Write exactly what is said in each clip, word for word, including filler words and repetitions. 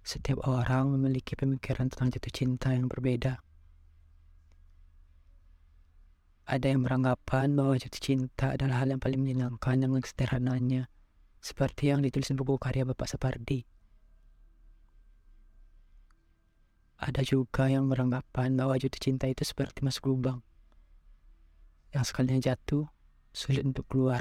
Setiap orang memiliki pemikiran tentang jatuh cinta yang berbeda. Ada yang beranggapan bahwa jatuh cinta adalah hal yang paling menyenangkan dengan sederhananya, seperti yang ditulis di buku karya Bapak Sapardi. Ada juga yang beranggapan bahwa jatuh cinta itu seperti masuk lubang, yang sekalinya jatuh, sulit untuk keluar.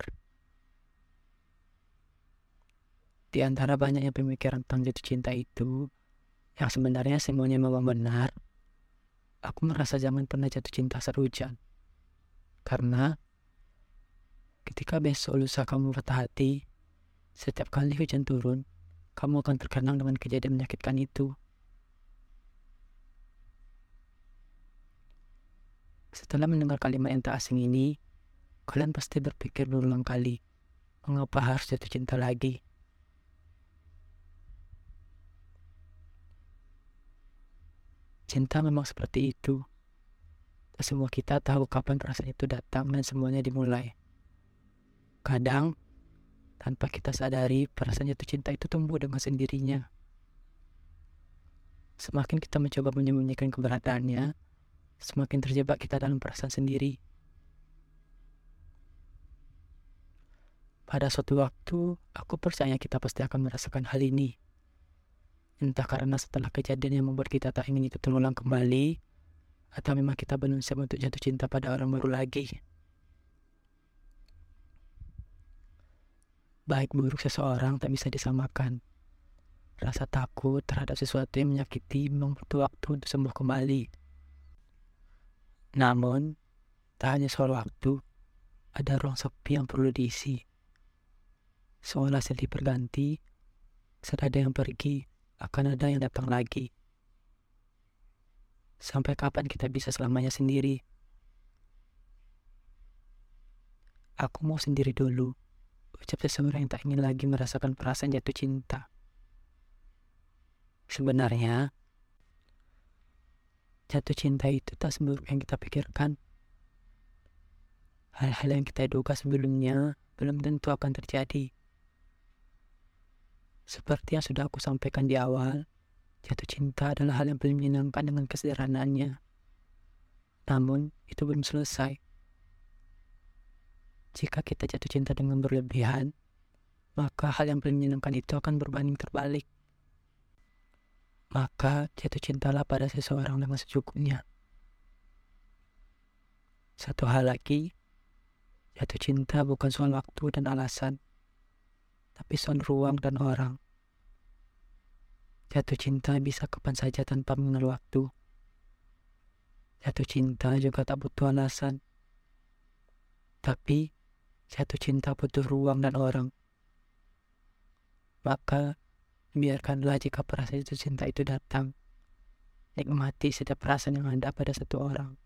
Di antara banyaknya pemikiran tentang jatuh cinta itu, yang sebenarnya semuanya memang benar, aku merasa jangan pernah jatuh cinta saat hujan. Karena ketika besok lusa kamu patah hati, setiap kali hujan turun, kamu akan terkenang dengan kejadian menyakitkan itu. Setelah mendengar kalimat yang tak asing ini, kalian pasti berpikir berulang kali, mengapa harus jatuh cinta lagi? Cinta memang seperti itu. Semua kita tahu kapan perasaan itu datang dan semuanya dimulai. Kadang, tanpa kita sadari, perasaan jatuh cinta itu tumbuh dengan sendirinya. Semakin kita mencoba menyembunyikan keberadaannya, semakin terjebak kita dalam perasaan sendiri. Pada suatu waktu, aku percaya kita pasti akan merasakan hal ini. Entah karena setelah kejadian yang membuat kita tak ingin itu terulang kembali, atau memang kita belum siap untuk jatuh cinta pada orang baru lagi. Baik buruk seseorang tak bisa disamakan. Rasa takut terhadap sesuatu yang menyakiti memang butuh waktu untuk sembuh kembali. Namun, tak hanya soal waktu, ada ruang sepi yang perlu diisi. Seolah silih berganti, saat ada yang pergi, akan ada yang datang lagi. Sampai kapan kita bisa selamanya sendiri? Aku mau sendiri dulu, ucap seseorang yang tak ingin lagi merasakan perasaan jatuh cinta. Sebenarnya, jatuh cinta itu tak seburuk yang kita pikirkan. Hal-hal yang kita duga sebelumnya belum tentu akan terjadi. Seperti yang sudah aku sampaikan di awal, jatuh cinta adalah hal yang paling menyenangkan dengan kesederhanaannya. Namun, itu belum selesai. Jika kita jatuh cinta dengan berlebihan, maka hal yang paling menyenangkan itu akan berbanding terbalik. Maka jatuh cintalah pada seseorang dengan secukupnya. Satu hal lagi, jatuh cinta bukan soal waktu dan alasan, tapi soal ruang dan orang. Jatuh cinta bisa kapan saja tanpa mengenal waktu. Jatuh cinta juga tak butuh alasan. Tapi, jatuh cinta butuh ruang dan orang. Maka, biarkanlah jika perasaan jatuh cinta itu datang. Nikmati setiap perasaan yang ada pada satu orang.